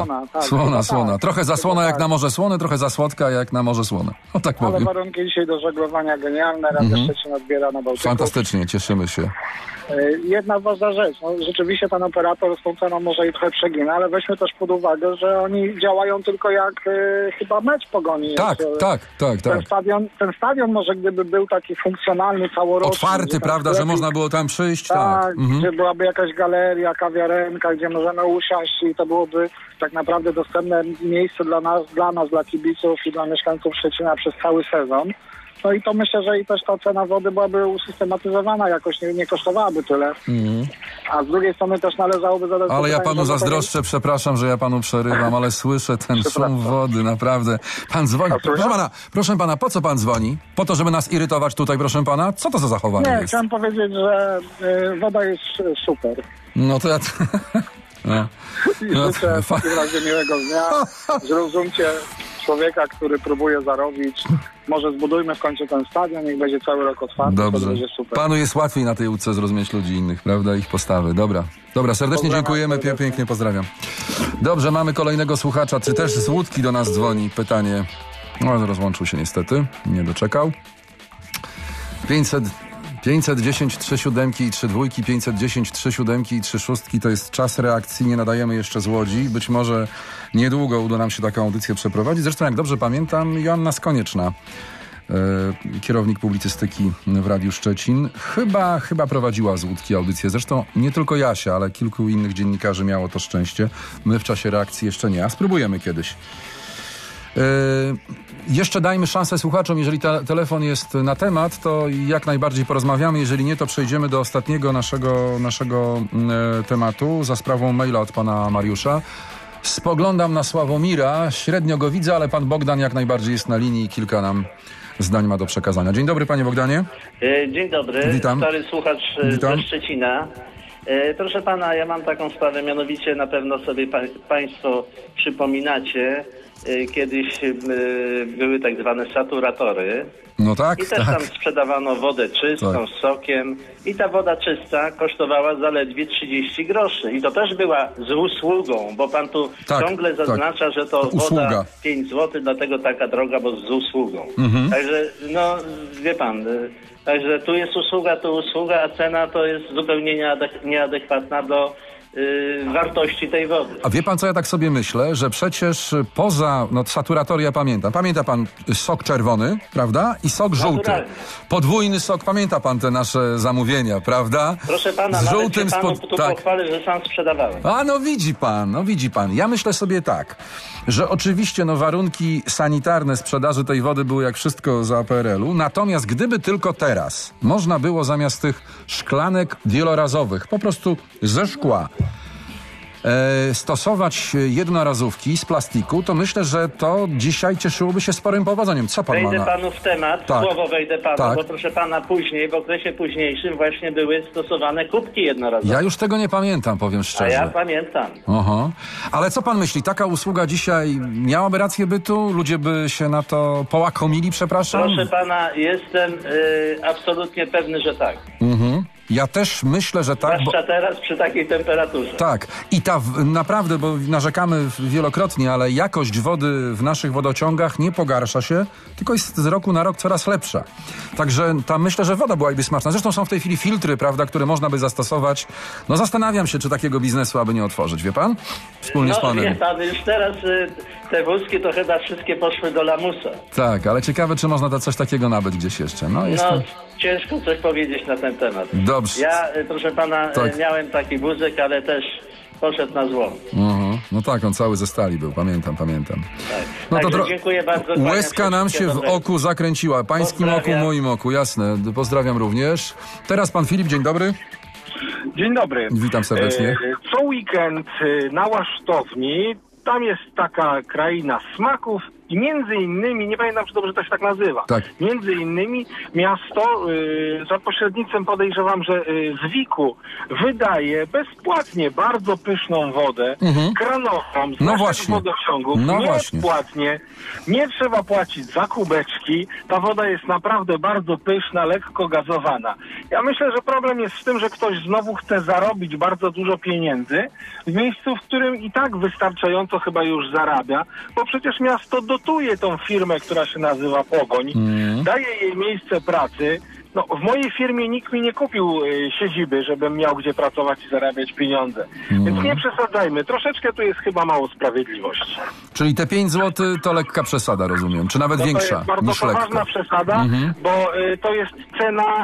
Słona. Trochę za słona jak na Morze Słone, trochę za słodka jak na Morze Słone. O tak powiem. Ale warunki dzisiaj do żeglowania genialne. Radio Szczecin odbiera na Bałtyku. Fantastycznie, cieszymy się. Jedna ważna rzecz. No, rzeczywiście ten operator z tą ceną może i trochę przegina, ale weźmy też pod uwagę, że oni działają tylko jak chyba mecz Pogoni. Tak. Ten stadion może gdyby był taki funkcjonalny, całoroczny. Otwarty, prawda, że można było tam przyjść. Tak. Gdzie byłaby jakaś galeria, kawiarenka, gdzie możemy usiąść i to byłoby tak naprawdę dostępne miejsce dla nas, dla kibiców i dla mieszkańców Szczecina przez cały sezon. No i to myślę, że i też ta cena wody byłaby usystematyzowana jakoś, nie kosztowałaby tyle. A z drugiej strony też należałoby zadać... Ale ja panu zazdroszczę, przepraszam, że ja panu przerywam, ale słyszę ten szum wody, naprawdę. Pan dzwoni. Proszę pana, po co pan dzwoni? Po to, żeby nas irytować tutaj, proszę pana? Co to za zachowanie jest? Chciałem powiedzieć, że woda jest super. No to ja... I życzę w takim razie miłego dnia. Zrozumcie człowieka, który próbuje zarobić. Może zbudujmy w końcu ten stadion, niech będzie cały rok otwarty, Dobrze. to będzie super. Panu jest łatwiej na tej łódce zrozumieć ludzi innych, prawda? Ich postawy. Dobra, serdecznie dziękujemy, pięknie pozdrawiam. Dobrze, mamy kolejnego słuchacza. Czy też z łódki do nas dzwoni? Pytanie. No, rozłączył się niestety, nie doczekał. 510 3 siódemki i 3 dwójki, 510 3 siódemki i 3 szóstki to jest czas reakcji, nie nadajemy jeszcze z Łodzi. Być może niedługo uda nam się taką audycję przeprowadzić. Zresztą, jak dobrze pamiętam, Joanna Skonieczna, kierownik publicystyki w Radiu Szczecin, chyba prowadziła z łódki audycję. Zresztą nie tylko Jasia, ale kilku innych dziennikarzy miało to szczęście. My w czasie reakcji jeszcze nie, a spróbujemy kiedyś. Jeszcze dajmy szansę słuchaczom, jeżeli telefon jest na temat, to jak najbardziej porozmawiamy, jeżeli nie, to przejdziemy do ostatniego naszego tematu za sprawą maila od pana Mariusza. Spoglądam na Sławomira, średnio go widzę, ale pan Bogdan jak najbardziej jest na linii i kilka nam zdań ma do przekazania. Dzień dobry, panie Bogdanie. Dzień dobry, witam. Stary słuchacz ze Szczecina. Proszę pana, ja mam taką sprawę, mianowicie na pewno sobie państwo przypominacie, kiedyś były tak zwane saturatory. No tak, i też tam sprzedawano wodę czystą, z sokiem i ta woda czysta kosztowała zaledwie 30 groszy. I to też była z usługą, bo pan tu ciągle zaznacza, że to woda 5 zł, dlatego taka droga, bo z usługą. Także, no, wie pan, także tu jest usługa, a cena to jest zupełnie nieadekwatna do wartości tej wody. A wie pan, co ja tak sobie myślę? Że przecież poza, saturatoria pamięta pan sok czerwony, prawda? I sok żółty. Podwójny sok, pamięta pan te nasze zamówienia, prawda? Proszę pana, z żółtym nawet się panu tu pochwalę, że sam sprzedawałem. A no widzi pan. Ja myślę sobie tak, że oczywiście warunki sanitarne sprzedaży tej wody były jak wszystko za PRL-u, natomiast gdyby tylko teraz można było zamiast tych szklanek wielorazowych, po prostu ze szkła, stosować jednorazówki z plastiku, to myślę, że to dzisiaj cieszyłoby się sporym powodzeniem. Co pan Wejdę panu w temat, słowo wejdę panu, bo proszę pana później, w okresie późniejszym właśnie były stosowane kubki jednorazowe. Ja już tego nie pamiętam, powiem szczerze. A ja pamiętam. Aha. Ale co pan myśli? Taka usługa dzisiaj miałaby rację bytu? Ludzie by się na to połakomili, przepraszam? Proszę pana, jestem absolutnie pewny, że tak. Ja też myślę, że tak. Zwłaszcza teraz przy takiej temperaturze. Tak. I naprawdę, bo narzekamy wielokrotnie, ale jakość wody w naszych wodociągach nie pogarsza się, tylko jest z roku na rok coraz lepsza. Także myślę, że woda byłaby smaczna. Zresztą są w tej chwili filtry, prawda, które można by zastosować. No zastanawiam się, czy takiego biznesu aby nie otworzyć, wie pan? Wspólnie z panem. Wie pan, już teraz te wózki to chyba wszystkie poszły do lamusa. Tak, ale ciekawe, czy można coś takiego nabyć gdzieś jeszcze. Ciężko coś powiedzieć na ten temat. Dobrze. Ja, proszę pana, miałem taki wózek, ale też poszedł na złom. No tak, on cały ze stali był, pamiętam. Tak. No to dziękuję bardzo. Łezka nam się w oku zakręciła. Pańskim oku, moim oku, jasne. Pozdrawiam również. Teraz pan Filip, dzień dobry. Dzień dobry. Witam serdecznie. Co weekend na Łasztowni, tam jest taka kraina smaków i między innymi, nie pamiętam, czy dobrze to się tak nazywa, między innymi miasto za pośrednictwem, podejrzewam, że Zwiku wydaje bezpłatnie bardzo pyszną wodę, kranową z naszych wodociągów, bezpłatnie, nie trzeba płacić za kubeczki, ta woda jest naprawdę bardzo pyszna, lekko gazowana. Ja myślę, że problem jest w tym, że ktoś znowu chce zarobić bardzo dużo pieniędzy w miejscu, w którym i tak wystarczająco chyba już zarabia, bo przecież miasto dotuje tą firmę, która się nazywa Pogoń, daje jej miejsce pracy. No, w mojej firmie nikt mi nie kupił siedziby, żebym miał gdzie pracować i zarabiać pieniądze. Więc nie przesadzajmy. Troszeczkę tu jest chyba mało sprawiedliwości. Czyli te 5 zł to lekka przesada, rozumiem. Czy nawet większa niż lekka. To jest bardzo poważna przesada, bo to jest cena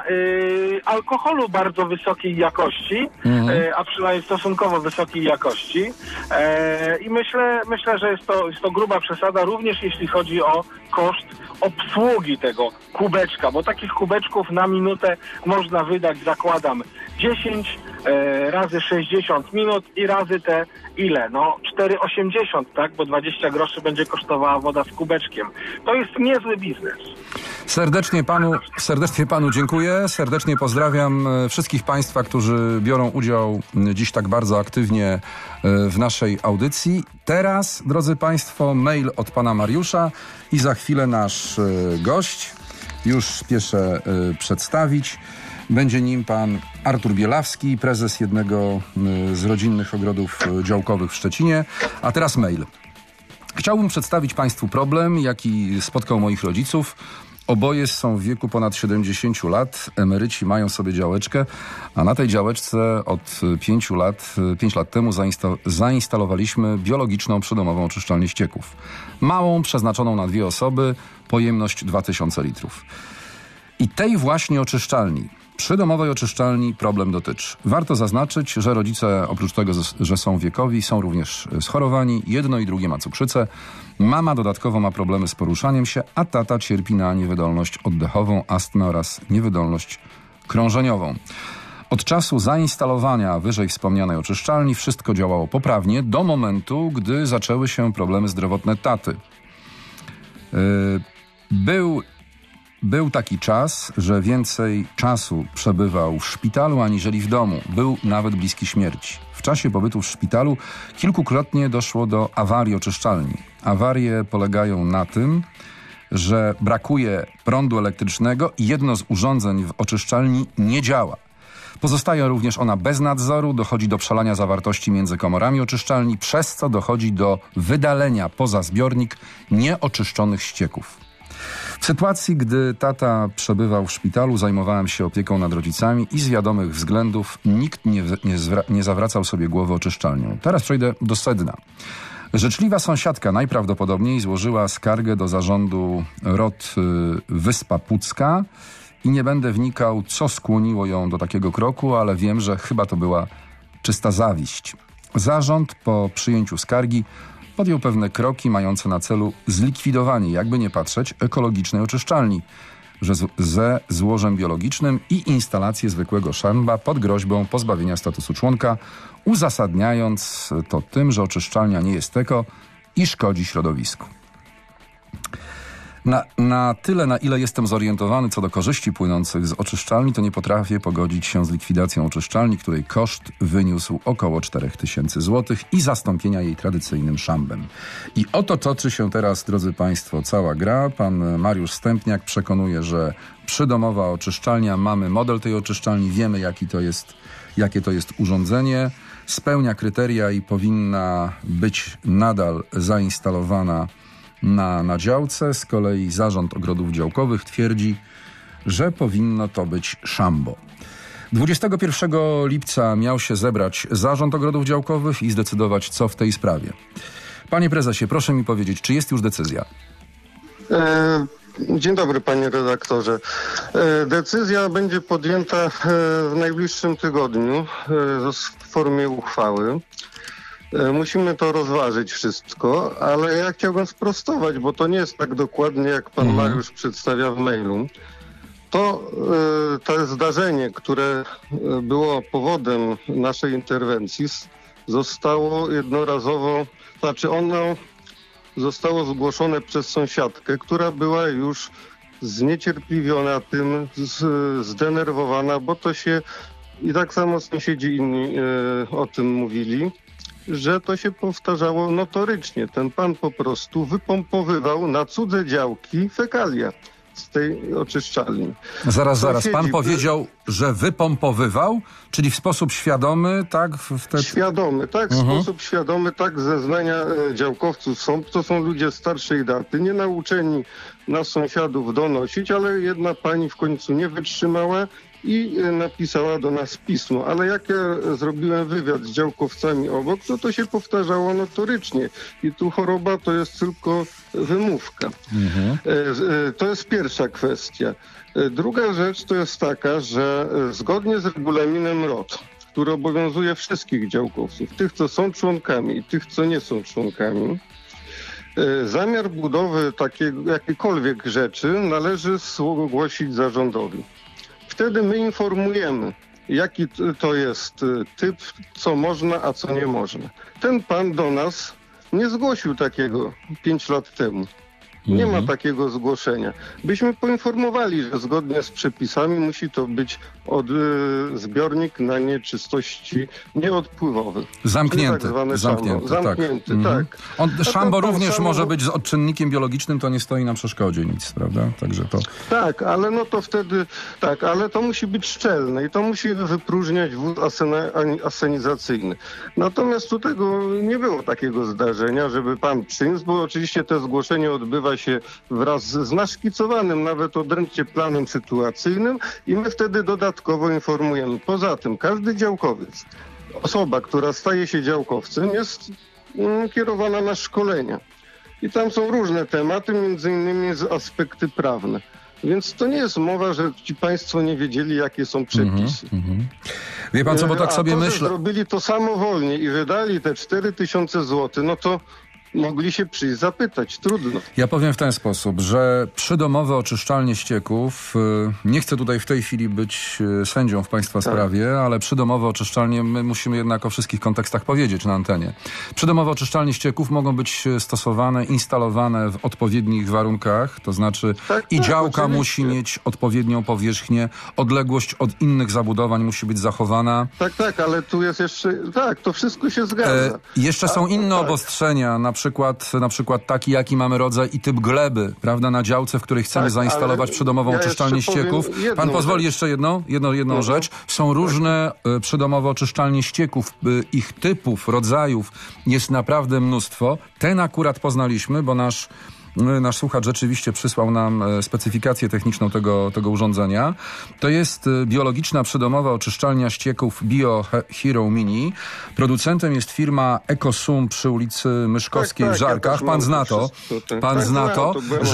alkoholu bardzo wysokiej jakości, a przynajmniej stosunkowo wysokiej jakości. I myślę, że jest to gruba przesada, również jeśli chodzi o koszt obsługi tego kubeczka, bo takich kubeczków na minutę można wydać, zakładam, 10 razy 60 minut i razy te ile? 4,80, tak? Bo 20 groszy będzie kosztowała woda z kubeczkiem. To jest niezły biznes. Serdecznie panu dziękuję, serdecznie pozdrawiam wszystkich państwa, którzy biorą udział dziś tak bardzo aktywnie w naszej audycji. Teraz, drodzy państwo, mail od pana Mariusza i za chwilę nasz gość. Już spieszę przedstawić. Będzie nim pan Artur Bielawski, prezes jednego z rodzinnych ogrodów działkowych w Szczecinie. A teraz mail. Chciałbym przedstawić państwu problem, jaki spotkał moich rodziców. Oboje są w wieku ponad 70 lat. Emeryci mają sobie działeczkę, a na tej działeczce od 5 lat temu zainstalowaliśmy biologiczną przydomową oczyszczalnię ścieków. Małą, przeznaczoną na 2 osoby, pojemność 2000 litrów. I tej właśnie oczyszczalni, przydomowej oczyszczalni, problem dotyczy. Warto zaznaczyć, że rodzice oprócz tego, że są wiekowi, są również schorowani. Jedno i drugie ma cukrzycę. Mama dodatkowo ma problemy z poruszaniem się, a tata cierpi na niewydolność oddechową, astmę oraz niewydolność krążeniową. Od czasu zainstalowania wyżej wspomnianej oczyszczalni wszystko działało poprawnie do momentu, gdy zaczęły się problemy zdrowotne taty. Był taki czas, że więcej czasu przebywał w szpitalu aniżeli w domu. Był nawet bliski śmierci. W czasie pobytu w szpitalu kilkukrotnie doszło do awarii oczyszczalni. Awarie polegają na tym, że brakuje prądu elektrycznego i jedno z urządzeń w oczyszczalni nie działa. Pozostaje również ona bez nadzoru, dochodzi do przelania zawartości między komorami oczyszczalni, przez co dochodzi do wydalenia poza zbiornik nieoczyszczonych ścieków. W sytuacji, gdy tata przebywał w szpitalu, zajmowałem się opieką nad rodzicami i z wiadomych względów nikt nie zawracał sobie głowy oczyszczalnią. Teraz przejdę do sedna. Życzliwa sąsiadka najprawdopodobniej złożyła skargę do zarządu ROT Wyspa Pucka i nie będę wnikał, co skłoniło ją do takiego kroku, ale wiem, że chyba to była czysta zawiść. Zarząd po przyjęciu skargi podjął pewne kroki mające na celu zlikwidowanie, jakby nie patrzeć, ekologicznej oczyszczalni ze złożem biologicznym i instalację zwykłego szamba pod groźbą pozbawienia statusu członka, uzasadniając to tym, że oczyszczalnia nie jest eko i szkodzi środowisku. Na tyle, na ile jestem zorientowany co do korzyści płynących z oczyszczalni, to nie potrafię pogodzić się z likwidacją oczyszczalni, której koszt wyniósł około 4000 zł i zastąpienia jej tradycyjnym szambem. I oto toczy się teraz, drodzy państwo, cała gra. Pan Mariusz Stępniak przekonuje, że przydomowa oczyszczalnia, mamy model tej oczyszczalni, wiemy jakie to jest urządzenie, spełnia kryteria i powinna być nadal zainstalowana na działce. Z kolei Zarząd Ogrodów Działkowych twierdzi, że powinno to być szambo. 21 lipca miał się zebrać Zarząd Ogrodów Działkowych i zdecydować, co w tej sprawie. Panie prezesie, proszę mi powiedzieć, czy jest już decyzja? Dzień dobry, panie redaktorze. Decyzja będzie podjęta w najbliższym tygodniu w formie uchwały. Musimy to rozważyć wszystko, ale ja chciałbym sprostować, bo to nie jest tak dokładnie, jak pan Mariusz przedstawia w mailu. To zdarzenie, które było powodem naszej interwencji, zostało jednorazowo, ono zostało zgłoszone przez sąsiadkę, która była już zniecierpliwiona tym, zdenerwowana, bo to się i tak samo sąsiedzi inni o tym mówili, że to się powtarzało notorycznie. Ten pan po prostu wypompowywał na cudze działki fekalia z tej oczyszczalni. Zaraz. Pan powiedział, że wypompowywał, czyli w sposób świadomy, tak? Świadomy, tak. W sposób świadomy, tak. Zeznania działkowców są. To są ludzie starszej daty, nie nauczeni nas sąsiadów donosić, ale jedna pani w końcu nie wytrzymała i napisała do nas pismo. Ale jak ja zrobiłem wywiad z działkowcami obok, to się powtarzało notorycznie. I tu choroba to jest tylko wymówka. To jest pierwsza kwestia. Druga rzecz to jest taka, że zgodnie z regulaminem ROT, który obowiązuje wszystkich działkowców, tych, co są członkami i tych, co nie są członkami, zamiar budowy jakiejkolwiek rzeczy należy zgłosić zarządowi. Wtedy my informujemy, jaki to jest typ, co można, a co nie można. Ten pan do nas nie zgłosił takiego 5 lat temu. Nie ma takiego zgłoszenia. Byśmy poinformowali, że zgodnie z przepisami musi to być zbiornik na nieczystości nieodpływowe. Zamknięty. Tak zamknięty, tak. Szambo również może być z odczynnikiem biologicznym, to nie stoi na przeszkodzie nic, prawda? Także to... Tak, ale no to wtedy... Tak, ale to musi być szczelne i to musi wypróżniać wóz asenizacyjny. Natomiast tu tego nie było takiego zdarzenia, żeby pan przyniósł, bo oczywiście to zgłoszenie odbywa się wraz z naszkicowanym nawet odręcznie planem sytuacyjnym i my wtedy dodatkowo informujemy. Poza tym każdy działkowiec, osoba, która staje się działkowcem, jest kierowana na szkolenia. I tam są różne tematy, między innymi aspekty prawne. Więc to nie jest mowa, że ci państwo nie wiedzieli, jakie są przepisy. Wie pan co, bo tak sobie myślę... że zrobili to samowolnie i że dali te 4000 zł, no to mogli się przyjść zapytać. Trudno. Ja powiem w ten sposób, że przydomowe oczyszczalnie ścieków, nie chcę tutaj w tej chwili być sędzią w państwa sprawie, ale przydomowe oczyszczalnie, my musimy jednak o wszystkich kontekstach powiedzieć na antenie. Przydomowe oczyszczalnie ścieków mogą być stosowane, instalowane w odpowiednich warunkach, to znaczy i działka musi mieć odpowiednią powierzchnię, odległość od innych zabudowań musi być zachowana. Tak, ale tu jest jeszcze... Tak, to wszystko się zgadza. Jeszcze są inne obostrzenia, na przykład taki, jaki mamy rodzaj i typ gleby, prawda, na działce, w której chcemy zainstalować przydomową oczyszczalnię ścieków. Pan pozwoli jeszcze jedną rzecz. Są różne przydomowe oczyszczalnie ścieków, ich typów, rodzajów jest naprawdę mnóstwo. Ten akurat poznaliśmy, bo nasz słuchacz rzeczywiście przysłał nam specyfikację techniczną tego urządzenia. To jest biologiczna przydomowa oczyszczalnia ścieków BioHero Mini. Producentem jest firma EcoSum przy ulicy Myszkowskiej w Żarkach. Pan zna to. Pan zna to.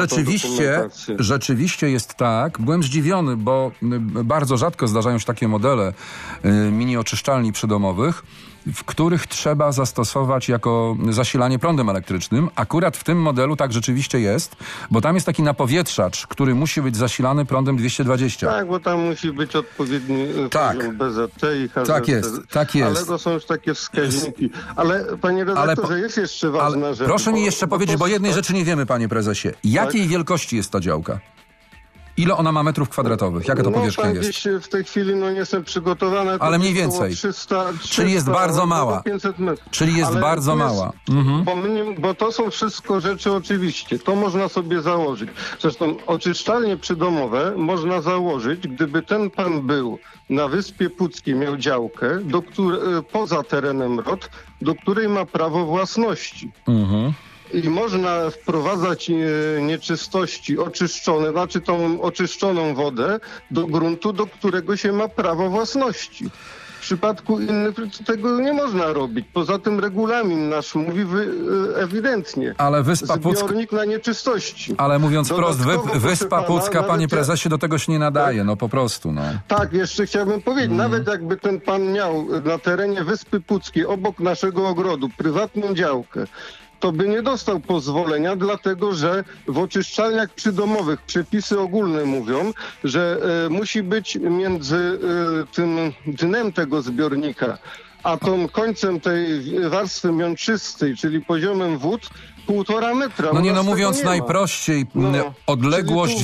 Rzeczywiście jest tak. Byłem zdziwiony, bo bardzo rzadko zdarzają się takie modele mini oczyszczalni przydomowych, w których trzeba zastosować jako zasilanie prądem elektrycznym. Akurat w tym modelu tak rzeczywiście jest, bo tam jest taki napowietrzacz, który musi być zasilany prądem 220. Tak, bo tam musi być odpowiedni poziom BZT i HZT. Tak jest. Ale to są już takie wskaźniki. Ale panie redaktorze, jest jeszcze ważna rzecz. Proszę mi jeszcze powiedzieć, bo jednej rzeczy nie wiemy, panie prezesie. Jakiej wielkości jest ta działka? Ile ona ma metrów kwadratowych? Jaka to powierzchnia jest? Gdzieś w tej chwili nie jestem przygotowany. Ale mniej więcej. 300, czyli jest bardzo mała. 500 metrów. Czyli jest bardzo mała. Bo to są wszystko rzeczy oczywiście. To można sobie założyć. Zresztą oczyszczalnie przydomowe można założyć, gdyby ten pan był na Wyspie Puckiej, miał działkę, poza terenem ROT, do której ma prawo własności. I można wprowadzać nieczystości oczyszczone, znaczy tą oczyszczoną wodę do gruntu, do którego się ma prawo własności. W przypadku innych tego nie można robić. Poza tym regulamin nasz mówi ewidentnie. Ale zbiornik na nieczystości. Ale mówiąc wprost, Wyspa Pucka, panie prezesie, do tego się nie nadaje, no po prostu. No. Tak, jeszcze chciałbym powiedzieć, nawet jakby ten pan miał na terenie Wyspy Puckiej, obok naszego ogrodu, prywatną działkę, to by nie dostał pozwolenia, dlatego że w oczyszczalniach przydomowych przepisy ogólne mówią, że musi być między tym dnem tego zbiornika a tą końcem tej warstwy miączystej, czyli poziomem wód, 1,5 metra. Mówiąc najprościej, odległość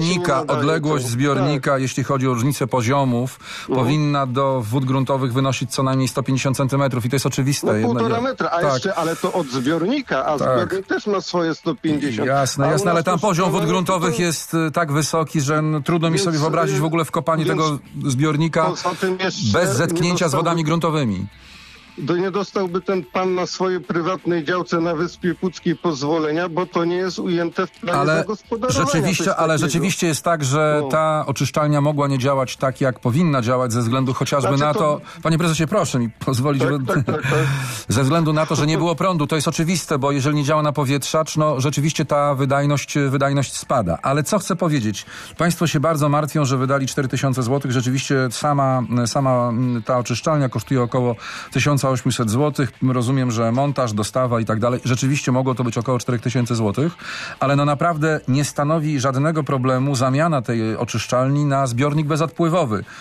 zbiornika, jeśli chodzi o różnicę poziomów, powinna do wód gruntowych wynosić co najmniej 150 centymetrów i to jest oczywiste. 1,5 metra, ale to od zbiornika, a zbiornik też ma swoje 150. Jasne, ale tam poziom wód gruntowych jest tak wysoki, że trudno mi sobie wyobrazić w ogóle wkopanie tego zbiornika bez zetknięcia z wodami gruntowymi. Nie dostałby ten pan na swojej prywatnej działce na Wyspie Puckiej pozwolenia, bo to nie jest ujęte w planie zagospodarowania. Ale rzeczywiście jest tak, że ta oczyszczalnia mogła nie działać tak, jak powinna działać ze względu chociażby na to... Panie prezesie, proszę mi pozwolić, ze względu na to, że nie było prądu. To jest oczywiste, bo jeżeli nie działa napowietrzacz, rzeczywiście ta wydajność spada. Ale co chcę powiedzieć? Państwo się bardzo martwią, że wydali 4000 zł. Rzeczywiście sama ta oczyszczalnia kosztuje około 1800 zł. Rozumiem, że montaż, dostawa i tak dalej. Rzeczywiście mogło to być około 4000 zł, ale naprawdę nie stanowi żadnego problemu zamiana tej oczyszczalni na zbiornik bezodpływowy.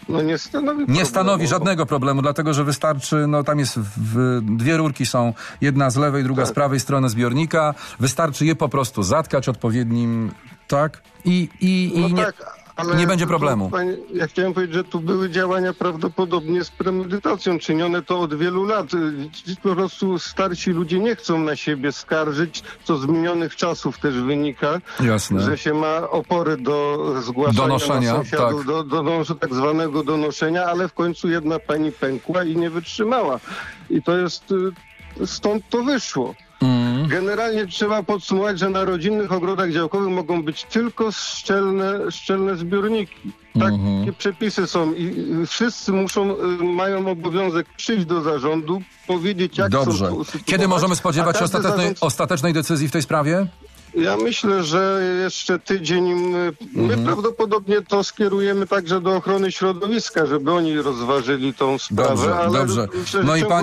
No nie stanowi żadnego problemu, dlatego że wystarczy, tam jest dwie rurki są, jedna z lewej, druga z prawej strony zbiornika, wystarczy je po prostu zatkać odpowiednim, tak? Nie będzie problemu. Ja chciałem powiedzieć, że tu były działania prawdopodobnie z premedytacją czynione to od wielu lat. Po prostu starsi ludzie nie chcą na siebie skarżyć, co z minionych czasów też wynika. Jasne. Że się ma opory do zgłaszania donoszenia, na sąsiadów, do tak zwanego donoszenia, ale w końcu jedna pani pękła i nie wytrzymała. I to jest, stąd to wyszło. Generalnie trzeba podsumować, że na rodzinnych ogrodach działkowych mogą być tylko szczelne zbiorniki. Takie przepisy są i wszyscy mają obowiązek przyjść do zarządu, powiedzieć jak Dobrze. chcą to usytuować. Kiedy możemy spodziewać się ostatecznej decyzji w tej sprawie? Ja myślę, że jeszcze tydzień. My prawdopodobnie to skierujemy także do ochrony środowiska, żeby oni rozważyli tą sprawę. Dobrze. No i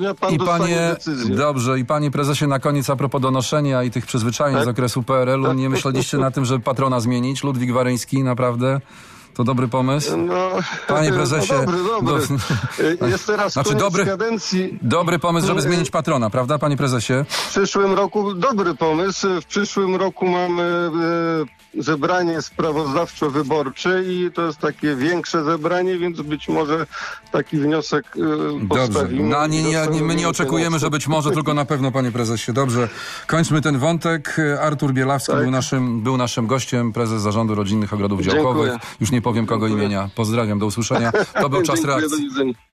panie prezesie, na koniec a propos donoszenia i tych przyzwyczajeń z okresu PRL-u, nie myśleliście na tym, żeby patrona zmienić? Ludwik Waryński, naprawdę? To dobry pomysł? Panie prezesie... dobry. Jest teraz koniec kadencji. Dobry pomysł, żeby zmienić patrona, prawda, panie prezesie? W przyszłym roku dobry pomysł. W przyszłym roku mamy zebranie sprawozdawczo-wyborcze i to jest takie większe zebranie, więc być może taki wniosek postawimy. Dobrze. My nie oczekujemy, że być może, tylko na pewno, panie prezesie. Dobrze. Kończmy ten wątek. Artur Bielawski był naszym gościem, prezes Zarządu Rodzinnych Ogrodów Działkowych. Już nie powiem kogo imienia. Pozdrawiam, do usłyszenia. To był Czas Reakcji.